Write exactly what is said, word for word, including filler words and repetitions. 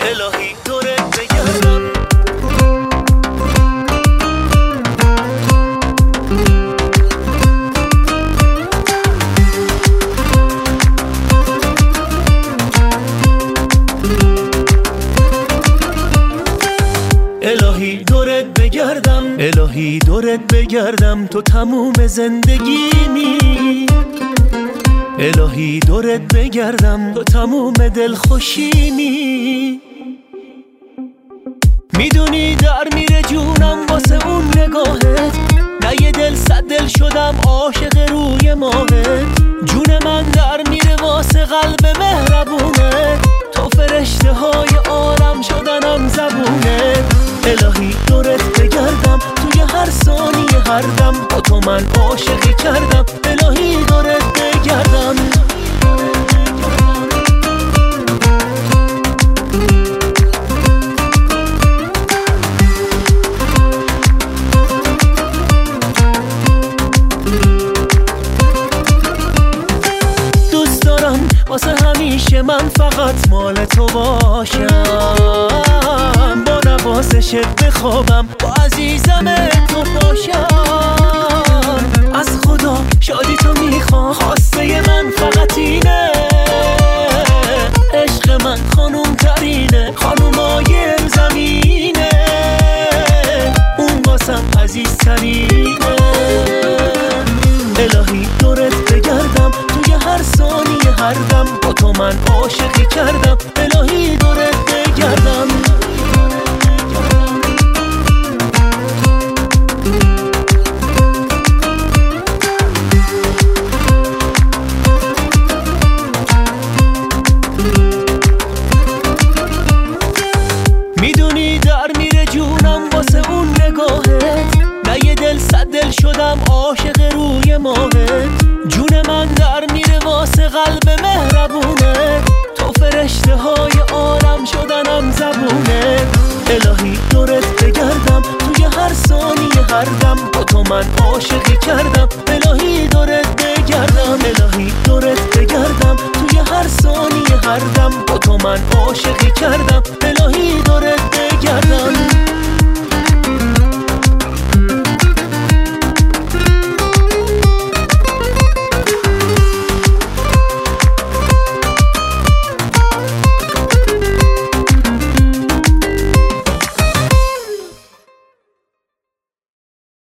الهی دورت بگردم. الهی دورت بگردم، الهی دورت بگردم، تو تموم زندگیمی. الهی دورت بگردم، تو تموم دلخوشیمی. میدونی در میره جونم واسه اون نگاهت، نه یه دل صد دل شدم عاشق روی ماهت. جون من در میره واسه قلب مهربونه، تو فرشته های عالم شدنم زبونه. الهی دورت بگردم، توی هر ثانیه هر دم با تو من عاشقی کردم. الهی دورت بگردم. دوست دارم واسه همیشه من فقط مال تو باشم، با نوازشت بخوابم، با عزیزم تو باشم. از خدا شادی تو میخوام، خواسته من فقط اینه. عشق من خانوم ترینه، خانومای زمینه، اون واسم عزیز ترینه. الهی دورت بگردم، توی هر ثانیه هر دم با تو من عاشقی کردم. الهی دورت بگردم. میدونی در میره جونم واسه اون نگاهت، نه یه دل صد دل شدم عاشق روی ماهت. جون من در میره واسه قلب مهربونه، تو فرشته های عالم شدنم زبونه. الهی دورت بگردم، توی هر ثانیه هر دم با تو من عاشقی کردم. الهی دورت بگردم، الهی دورت بگردم، توی هر ثانیه هر دم با تو من عاشقی کردم.